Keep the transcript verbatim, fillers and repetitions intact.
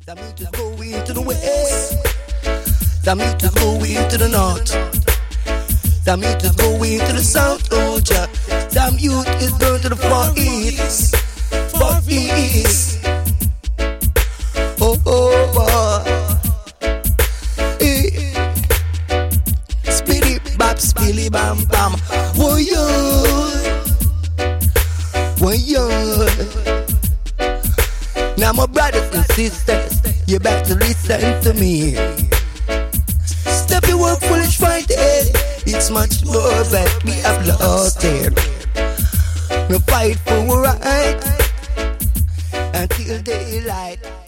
Some youth is going to the west. Some youth is going to the north. Some youth is going to the south. Oh, ja. Some youth is going to the far east. Far east. Oh, oh, oh. Hey. Spitty bop, spilly bam bam. Whoa, yo. Whoa, yo. Now my brothers and sisters, you better listen to me. Step your work foolish fight it. It's much more that we have lost it. We fight for right until daylight.